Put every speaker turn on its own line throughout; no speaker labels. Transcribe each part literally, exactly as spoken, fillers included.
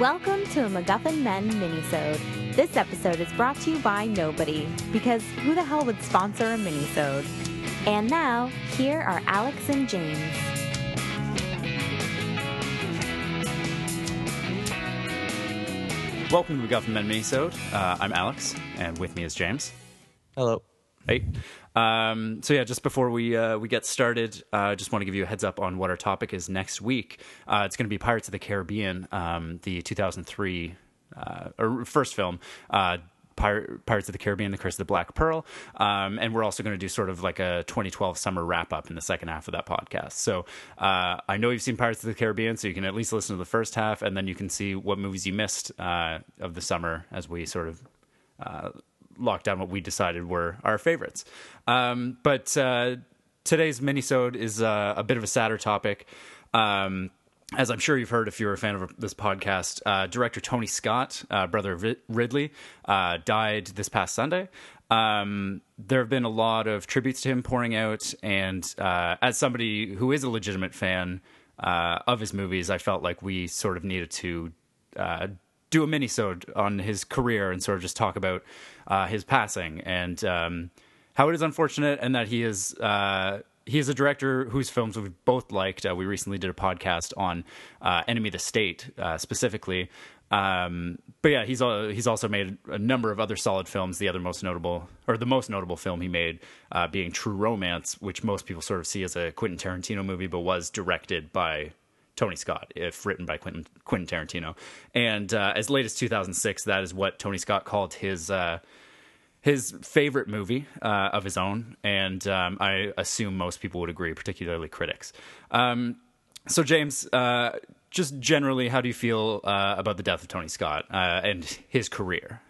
Welcome to a MacGuffin Men minisode. This episode is brought to you by nobody, because who the hell would sponsor a minisode? And now, here are Alex and James.
Welcome to MacGuffin Men minisode. Uh, I'm Alex, and with me is James.
Hello.
Hey. Um, so yeah, just before we uh, we get started, I uh, just want to give you a heads up on what our topic is next week. Uh, it's going to be Pirates of the Caribbean, um, the two thousand three uh, or first film, uh, Pir- Pirates of the Caribbean: The Curse of the Black Pearl, um, and we're also going to do sort of like a twenty twelve summer wrap up in the second half of that podcast. So uh, I know you've seen Pirates of the Caribbean, so you can at least listen to the first half, and then you can see what movies you missed uh, of the summer as we sort of. Uh, lock down what we decided were our favorites. Um, but uh, today's minisode is uh, a bit of a sadder topic. Um, as I'm sure you've heard if you're a fan of this podcast, uh, director Tony Scott, uh, brother of Ridley, uh, died this past Sunday. Um, there have been a lot of tributes to him pouring out, and uh, as somebody who is a legitimate fan uh, of his movies, I felt like we sort of needed to uh, do a mini-sode on his career and sort of just talk about uh, his passing and um, how it is unfortunate, and that he is uh, he is a director whose films we've both liked. Uh, we recently did a podcast on uh, Enemy of the State uh, specifically. Um, but yeah, he's uh, he's also made a number of other solid films. The other most notable, or the most notable film he made uh, being True Romance, which most people sort of see as a Quentin Tarantino movie, but was directed by Tony Scott, if written by Quentin, Quentin Tarantino. And uh, as late as two thousand six, that is what Tony Scott called his uh, his favorite movie uh, of his own. And um, I assume most people would agree, particularly critics. Um, so, James, uh, just generally, how do you feel uh, about the death of Tony Scott uh, and his career?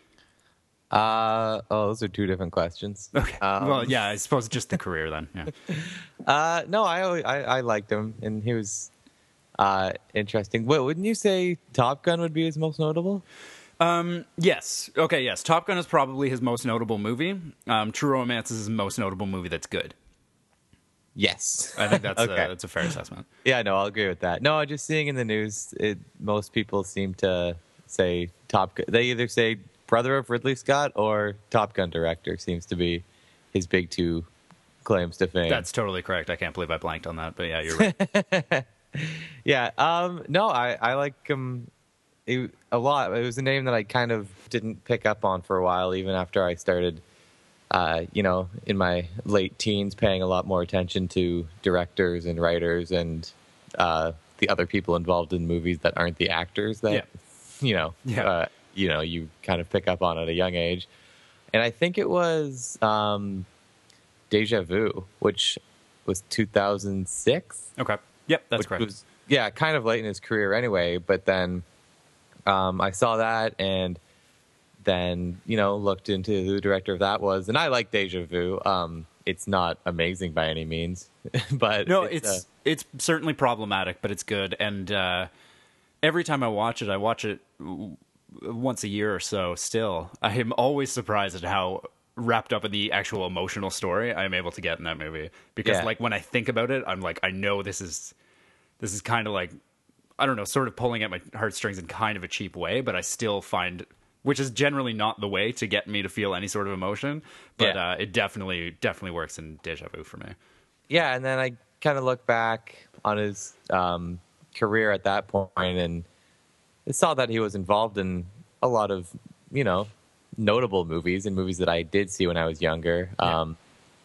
Uh, oh, those are two different questions.
Okay.
Um,
well, yeah, I suppose just the career then. Yeah.
uh, no, I, always, I I liked him, and he was uh, interesting. What, wouldn't you say Top Gun would be his most notable?
Um, yes. Okay, yes. Top Gun is probably his most notable movie. Um, True Romance is his most notable movie that's good.
Yes.
I think that's,
okay.
a, that's a fair assessment.
Yeah, no, I'll agree with that. No, just seeing in the news, it, most people seem to say Top Gun. They either say brother of Ridley Scott or Top Gun director seems to be his big two claims to fame.
That's totally correct. I can't believe I blanked on that, but yeah, you're right.
yeah. Um, no, I, I like him it, a lot. It was a name that I kind of didn't pick up on for a while, even after I started, uh, you know, in my late teens, paying a lot more attention to directors and writers and uh, the other people involved in movies that aren't the actors that,
yeah.
you know,
yeah.
uh, you know, you kind of pick up on at a young age. And I think it was um, Deja Vu, which was two thousand six.
Okay. Yep, that's
which
correct.
Was, yeah, kind of late in his career anyway. But then um, I saw that and then, you know, looked into who the director of that was. And I like Deja Vu. Um, it's not amazing by any means. but
No,
it's
it's,
uh,
it's certainly problematic, but it's good. And uh, every time I watch it, I watch it once a year or so still. I am always surprised at how wrapped up in the actual emotional story I am able to get in that movie. Because
yeah.
like when I think about it, I'm like, I know this is this is kind of like, I don't know, sort of pulling at my heartstrings in kind of a cheap way, but I still find, which is generally not the way to get me to feel any sort of emotion, but
yeah.
uh, it definitely definitely works in Deja Vu for me.
Yeah, and then I kind of look back on his um, career at that point and I saw that he was involved in a lot of, you know, notable movies and movies that I did see when I was younger.
Yeah.
Um,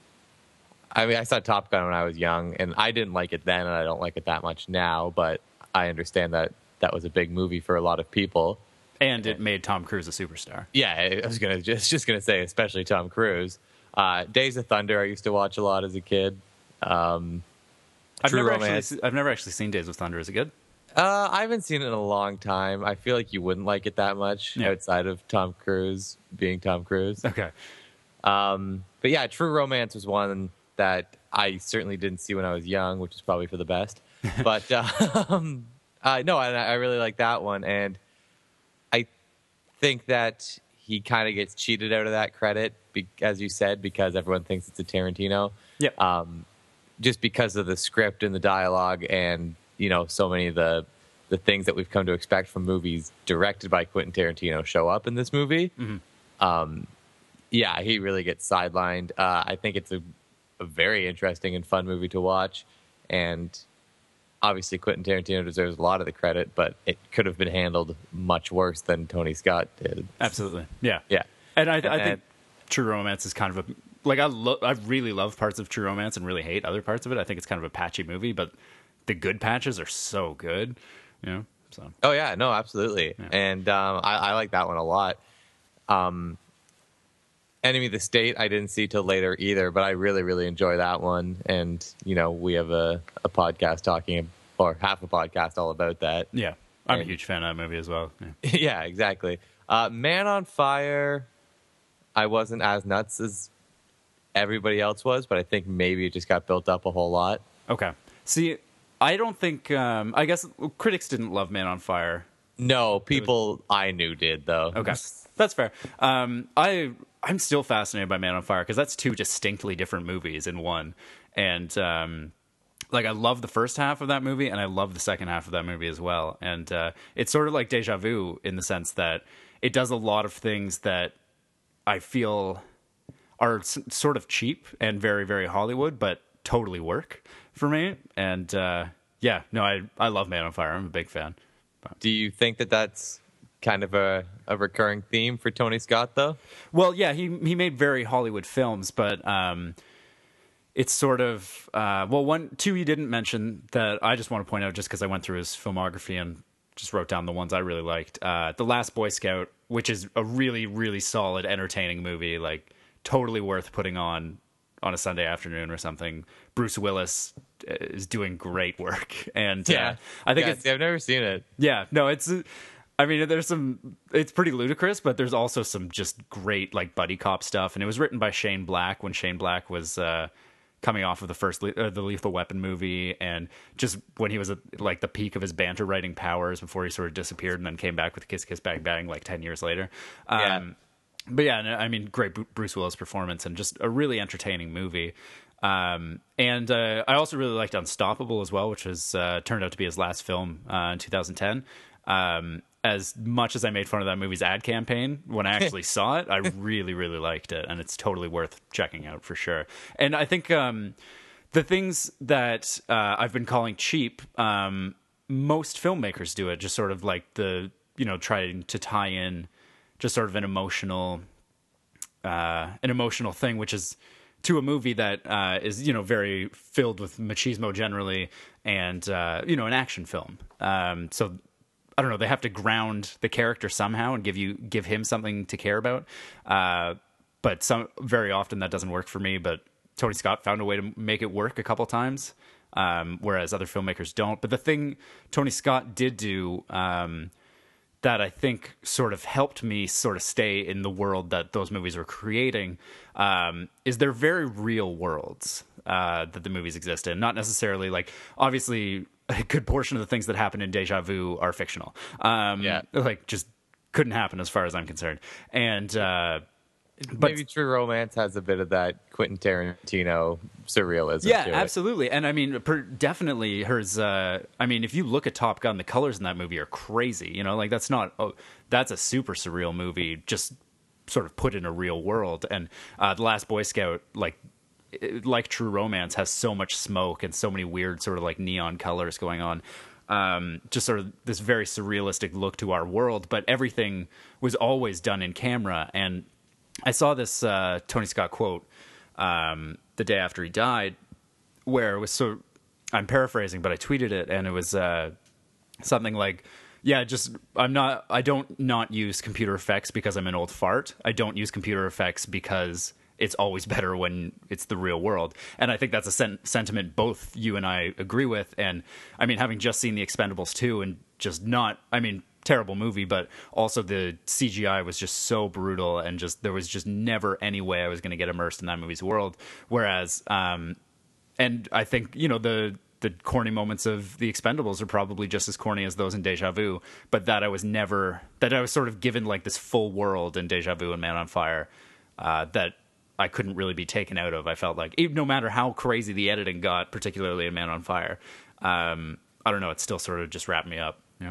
I mean, I saw Top Gun when I was young, and I didn't like it then, and I don't like it that much now, but I understand that that was a big movie for a lot of people.
And it made Tom Cruise a superstar.
Yeah, I was gonna just just gonna say, especially Tom Cruise. Uh, Days of Thunder, I used to watch a lot as a kid. Um,
I've
True
never
Romance.
actually I've never actually seen Days of Thunder. Is it good?
Uh, I haven't seen it in a long time. I feel like you wouldn't like it that much
Yeah.
outside of Tom Cruise being Tom Cruise.
Okay.
Um, but yeah, True Romance was one that I certainly didn't see when I was young, which is probably for the best. But um, uh, no, I, I really like that one, and I think that he kind of gets cheated out of that credit, be, as you said, because everyone thinks it's a Tarantino.
Yeah.
Um, just because of the script and the dialogue, and you know, so many of the the things that we've come to expect from movies directed by Quentin Tarantino show up in this movie.
Mm-hmm.
Um, yeah, he really gets sidelined. Uh, I think it's a, a very interesting and fun movie to watch, and obviously Quentin Tarantino deserves a lot of the credit, but it could have been handled much worse than Tony Scott did.
Absolutely, yeah,
Yeah,
and I, I
And-
think True Romance is kind of a like I lo- I really love parts of True Romance and really hate other parts of it. I think it's kind of a patchy movie, but the good patches are so good, you know. So
Oh yeah, no, absolutely,
Yeah.
and um, I, I like that one a lot. Um, Enemy of the State, I didn't see till later either, but I really, really enjoy that one. And you know, we have a, a podcast talking, or half a podcast all about that.
yeah, I'm a
And-
huge fan of that movie as well. Yeah.
Yeah, exactly. Uh, Man on Fire, I wasn't as nuts as everybody else was, but I think maybe it just got built up a whole lot.
Okay, see, I don't think um, I guess critics didn't love Man on Fire.
No, people I knew did though.
Okay, that's fair. Um, I I'm still fascinated by Man on Fire because that's two distinctly different movies in one, and um, like I love the first half of that movie, and I love the second half of that movie as well. And uh, it's sort of like Deja Vu in the sense that it does a lot of things that I feel are s- sort of cheap and very very Hollywood, but totally work for me. And uh, yeah, no, I I love Man on Fire. I'm a big fan.
Do you think that that's kind of a, a recurring theme for Tony Scott though?
Well, yeah, he he made very Hollywood films, but um, it's sort of uh, well, one, two you didn't mention that I just want to point out just because I went through his filmography and just wrote down the ones I really liked. Uh, The Last Boy Scout, which is a really really solid, entertaining movie, like totally worth putting on on a Sunday afternoon or something. Bruce Willis is doing great work, and uh, I think
yeah,
it's
see, I've never seen it.
yeah, no, it's. I mean, there's some. It's pretty ludicrous, but there's also some just great like buddy cop stuff. And it was written by Shane Black when Shane Black was uh, coming off of the first Le- uh, the Lethal Weapon movie, and just when he was at like the peak of his banter writing powers before he sort of disappeared and then came back with Kiss Kiss Bang Bang like ten years later. Um,
Yeah.
But yeah, no, I mean, great Bru- Bruce Willis performance and just a really entertaining movie. Um, and uh, I also really liked Unstoppable as well, which was uh, turned out to be his last film uh, in two thousand ten. Um, as much as I made fun of that movie's ad campaign, when I actually saw it, I really, really liked it, and it's totally worth checking out for sure. And I think um, the things that uh, I've been calling cheap, um, most filmmakers do it, just sort of like the, you know, trying to tie in just sort of an emotional, uh, an emotional thing, which is to a movie that uh, is, you know, very filled with machismo generally, and uh, you know, an action film. Um, so I don't know, they have to ground the character somehow and give you give him something to care about. Uh, but some very often that doesn't work for me. But Tony Scott found a way to make it work a couple times, um, whereas other filmmakers don't. But the thing Tony Scott did do. Um, that I think sort of helped me sort of stay in the world that those movies were creating, um, is they're very real worlds uh, that the movies exist in. Not necessarily like, obviously, a good portion of the things that happen in Deja Vu are fictional. Um,
Yeah.
Like, just couldn't happen as far as I'm concerned. And, uh, but
Maybe True Romance has a bit of that Quentin Tarantino surrealism
yeah,
to it.
absolutely. And I mean, per, definitely hers. Uh, I mean, if you look at Top Gun, the colors in that movie are crazy. You know, like that's not. Oh, that's a super surreal movie, just sort of put in a real world. And uh, The Last Boy Scout, like it- like True Romance, has so much smoke and so many weird sort of like neon colors going on. Um, just sort of this very surrealistic look to our world, but everything was always done in camera. And I saw this uh, Tony Scott quote um, the day after he died, where it was so. I'm paraphrasing, but I tweeted it, and it was uh, something like, "Yeah, just I'm not. I don't not use computer effects because I'm an old fart. I don't use computer effects because it's always better when it's the real world." And I think that's a sen- sentiment both you and I agree with. And I mean, having just seen The Expendables two and just not, I mean. Terrible movie, but also the C G I was just so brutal, and just there was just never any way I was going to get immersed in that movie's world. Whereas, um, and I think you know the the corny moments of The Expendables are probably just as corny as those in Deja Vu, but that I was never that I was sort of given like this full world in Deja Vu and Man on Fire uh, that I couldn't really be taken out of. I felt like even, no matter how crazy the editing got, particularly in Man on Fire, um, I don't know, it still sort of just wrapped me up. Yeah.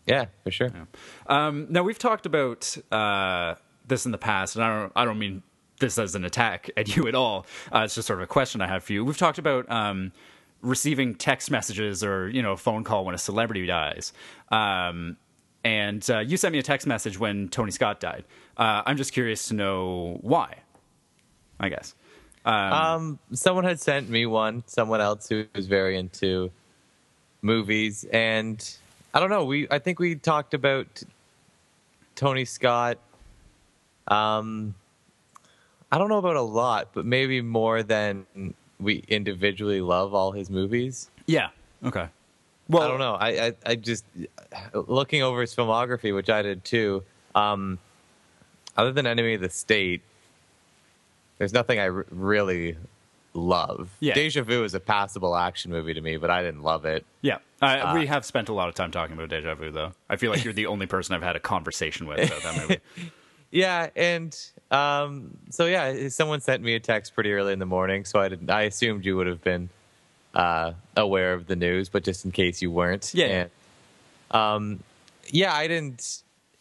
Yeah, for sure.
Yeah. Um, now we've talked about uh, this in the past, and I don't I don't mean this as an attack at you at all. Uh, it's just sort of a question I have for you. We've talked about um, receiving text messages or, you know, a phone call when a celebrity dies. Um, and uh, you sent me a text message when Tony Scott died. Uh, I'm just curious to know why, I guess. Um,
Um, someone had sent me one, someone else who was very into movies, and I don't know, we I think we talked about Tony Scott. Um, I don't know about a lot, but maybe more than we individually love all his movies.
yeah. Okay. Well,
I don't know. I, I, I just looking over his filmography, which I did too. Um, other than Enemy of the State, there's nothing I r- really love.
Yeah.
Deja Vu is a passable action movie to me, but I didn't love it.
Yeah. Uh,
Uh,
we have spent a lot of time talking about Deja Vu, though. I feel like you're the only person I've had a conversation with about that movie.
Yeah, and um, so yeah, someone sent me a text pretty early in the morning, so I didn't. I assumed you would have been uh, aware of the news, but just in case you weren't,
Yeah.
And, um, yeah, I didn't.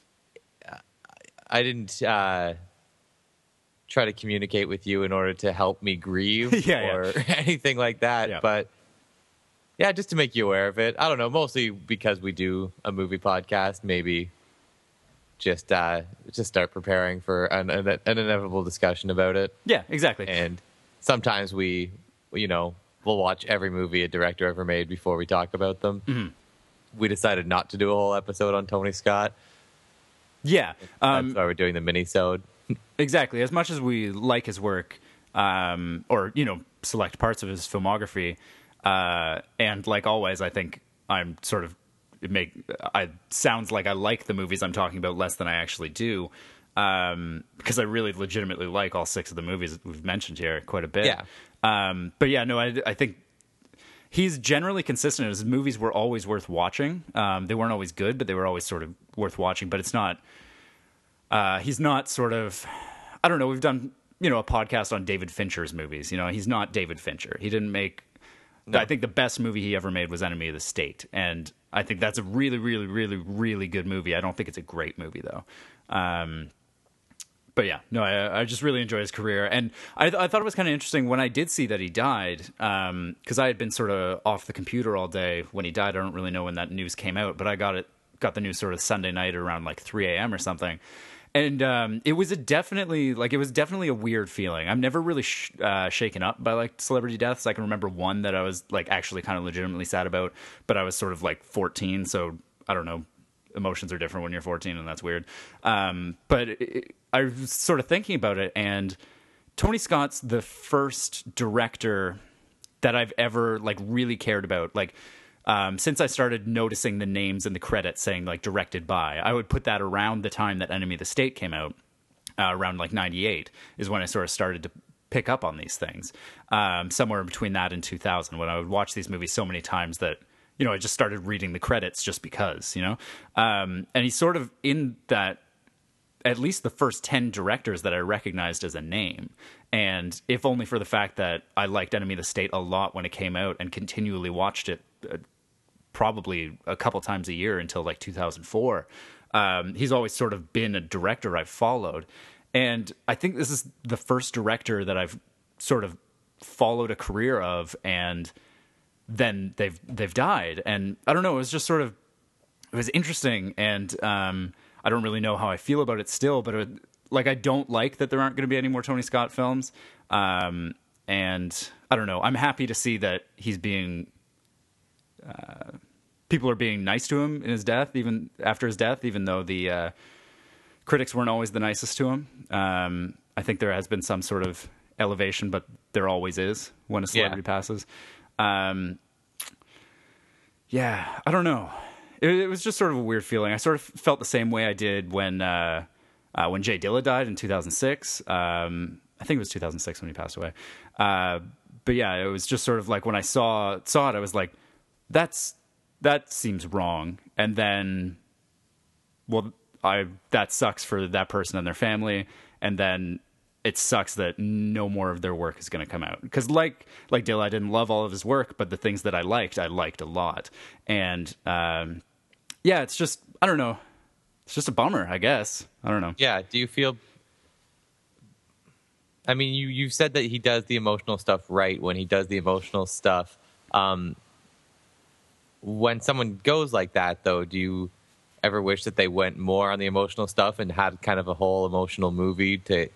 I didn't uh, try to communicate with you in order to help me grieve
Yeah,
or anything like that,
Yeah.
but. Yeah, just to make you aware of it. I don't know, mostly because we do a movie podcast, maybe just uh, just start preparing for an, an, an inevitable discussion about it.
Yeah, exactly.
And sometimes we, you know, we'll watch every movie a director ever made before we talk about them.
Mm-hmm.
We decided not to do a whole episode on Tony Scott.
Yeah. Um,
That's why we're doing the mini-sode.
Exactly. As much as we like his work, um, or, you know, select parts of his filmography, uh, and like always, I think I'm sort of it make I sounds like I like the movies I'm talking about less than I actually do, um, because I really legitimately like all six of the movies that we've mentioned here quite a bit.
Yeah.
Um, but yeah, no, I, I think he's generally consistent. His movies were always worth watching. Um, they weren't always good, but they were always sort of worth watching. But it's not. Uh, he's not sort of. I don't know. We've done you know a podcast on David Fincher's movies. You know, he's not David Fincher. He didn't make. No. I think the best movie he ever made was Enemy of the State, and I think that's a really, really, really, really good movie. I don't think it's a great movie though. Um, but yeah, no, I, I just really enjoyed his career, and I, I thought it was kind of interesting when I did see that he died, because um, I had been sort of off the computer all day when he died. I don't really know when that news came out, but I got it, got the news sort of Sunday night around like three a.m. or something. And um, it was a definitely like it was definitely a weird feeling. I'm never really sh- uh, shaken up by like celebrity deaths. I can remember one that I was like actually kind of legitimately sad about, but I was sort of like fourteen, so I don't know. Emotions are different when you're fourteen, and that's weird. Um, but it, it, I was sort of thinking about it, and Tony Scott's the first director that I've ever like really cared about. Like. Um, since I started noticing the names in the credits saying like directed by, I would put that around the time that Enemy of the State came out, uh, around like ninety-eight is when I sort of started to pick up on these things. Um, somewhere between that and two thousand, when I would watch these movies so many times that, you know, I just started reading the credits just because, you know, um, and he's sort of in that, at least the first ten directors that I recognized as a name. And if only for the fact that I liked Enemy of the State a lot when it came out and continually watched it uh, probably a couple times a year until like two thousand four. Um, he's always sort of been a director I've followed. And I think this is the first director that I've sort of followed a career of, and then they've they've died. And I don't know, it was just sort of, it was interesting. And um, I don't really know how I feel about it still, but it, like I don't like that there aren't going to be any more Tony Scott films. Um, and I don't know, I'm happy to see that he's being... Uh, people are being nice to him in his death, even after his death, even though the uh, critics weren't always the nicest to him. Um, I think there has been some sort of elevation, but there always is when a celebrity yeah. passes. Um, yeah, I don't know. It, it was just sort of a weird feeling. I sort of felt the same way I did when uh, uh, when Jay Dilla died in two thousand six. Um, I think it was two thousand six when he passed away. Uh, but yeah, it was just sort of like when I saw saw it, I was like, That's that seems wrong, and then, well, I that sucks for that person and their family, and then it sucks that no more of their work is going to come out. Because like like Dilla, I didn't love all of his work, but the things that I liked, I liked a lot, and um, yeah, it's just, I don't know. It's just a bummer, I guess. I don't know.
Yeah. Do you feel? I mean, you you said that he does the emotional stuff right when he does the emotional stuff. Um, when someone goes like that, though, do you ever wish that they went more on the emotional stuff and had kind of a whole emotional movie to,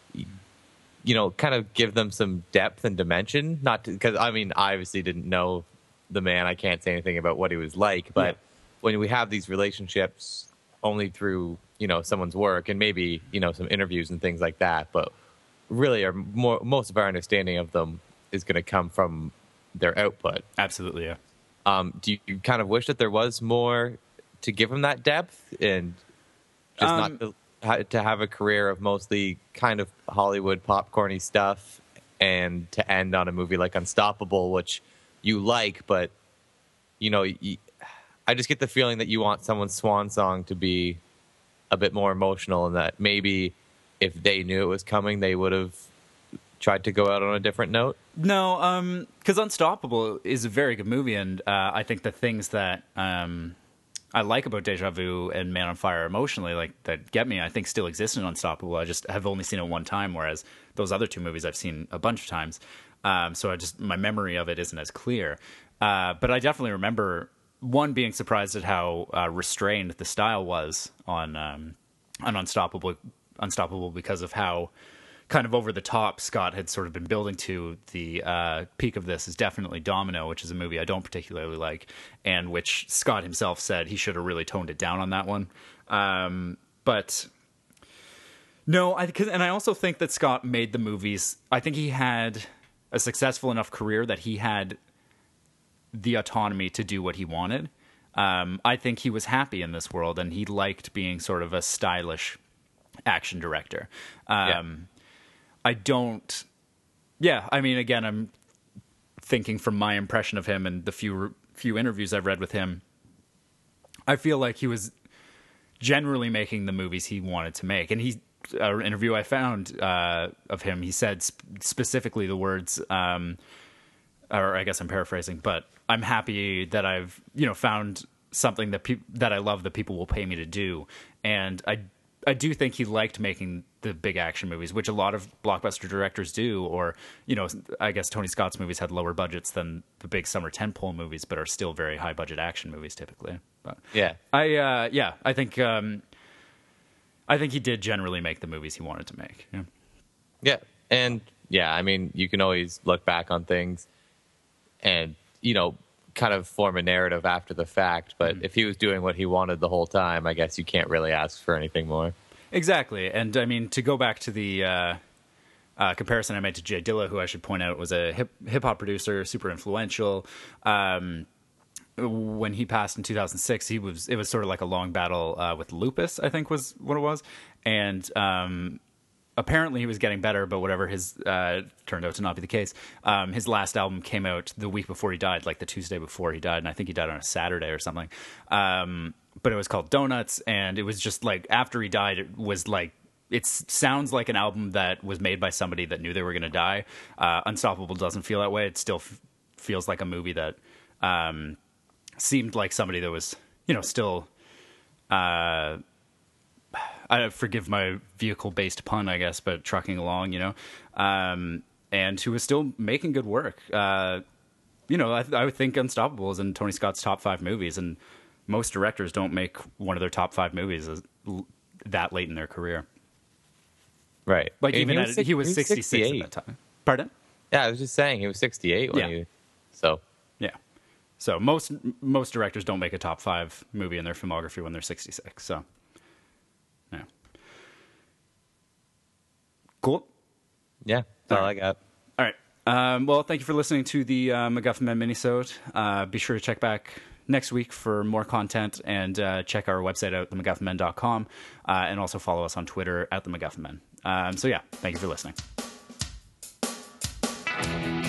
you know, kind of give them some depth and dimension? Not because, I mean, I obviously didn't know the man. I can't say anything about what he was like. But yeah. when we have these relationships only through, you know, someone's work and maybe, you know, some interviews and things like that, but really our more, most of our understanding of them is going to come from their output.
Absolutely, yeah.
Um, do you kind of wish that there was more to give him that depth and just um, not to, to have a career of mostly kind of Hollywood popcorny stuff and to end on a movie like Unstoppable, which you like, but, you know, you, I just get the feeling that you want someone's swan song to be a bit more emotional and that maybe if they knew it was coming, they would have tried to go out on a different note.
No, um, because Unstoppable is a very good movie, and uh, I think the things that um, I like about Deja Vu and Man on Fire emotionally, like that get me, I think still exist in Unstoppable. I just have only seen it one time, whereas those other two movies I've seen a bunch of times. Um, so I just my memory of it isn't as clear. Uh, but I definitely remember one being surprised at how uh, restrained the style was on um, on Unstoppable, Unstoppable because of how kind of over the top Scott had sort of been building to. The uh, peak of this is definitely Domino, which is a movie I don't particularly like, and which Scott himself said he should have really toned it down on that one. Um, but no, I cause, and I also think that Scott made the movies. I think he had a successful enough career that he had the autonomy to do what he wanted. Um, I think he was happy in this world, and he liked being sort of a stylish action director. Um, yeah. I don't. Yeah, I mean, again, I'm thinking from my impression of him and the few few interviews I've read with him. I feel like he was generally making the movies he wanted to make, and he. An interview I found uh, of him, he said sp- specifically the words, um, or I guess I'm paraphrasing, but I'm happy that I've you know found something that peop- that I love that people will pay me to do, and I I do think he liked making the big action movies, which a lot of blockbuster directors do, or you know I guess Tony Scott's movies had lower budgets than the big summer tentpole movies, but are still very high budget action movies typically. But
yeah,
I uh, yeah I think. Um, I think he did generally make the movies he wanted to make. Yeah.
Yeah. And yeah, I mean, you can always look back on things and, you know, kind of form a narrative after the fact. But mm-hmm. if he was doing what he wanted the whole time, I guess you can't really ask for anything more.
Exactly. And I mean, to go back to the uh, uh, comparison I made to Jay Dilla, who I should point out was a hip hip hop producer, super influential. Um, when he passed in two thousand six, he was it was sort of like a long battle uh, with lupus, I think was what it was, and um, apparently he was getting better, but whatever, his uh, turned out to not be the case. Um, his last album came out the week before he died, like the Tuesday before he died, and I think he died on a Saturday or something. Um, but it was called Donuts, and it was just like after he died, it was like it sounds like an album that was made by somebody that knew they were going to die. Uh, Unstoppable doesn't feel that way. It still f- feels like a movie that. Um, seemed like somebody that was, you know, still, uh, I forgive my vehicle-based pun, I guess, but trucking along, you know, um, and who was still making good work. Uh, you know, I, I would think Unstoppable is in Tony Scott's top five movies, and most directors don't make one of their top five movies as, that late in their career.
Right.
Like,
and
even
he was,
at, he was
he was
sixty-six
sixty-eight
at that time. Pardon?
Yeah, I was just saying, he was sixty-eight when
yeah.
he, so.
Yeah. So most most directors don't make a top five movie in their filmography when they're sixty-six. So, yeah. Cool.
Yeah, that's all, all right. I got.
All right. Um, well, thank you for listening to the uh, MacGuffin Men minisode. Uh, be sure to check back next week for more content, and uh, check our website out, the MacGuffin Men dot com, uh, and also follow us on Twitter at the MacGuffin Men. Um, so, yeah, thank you for listening.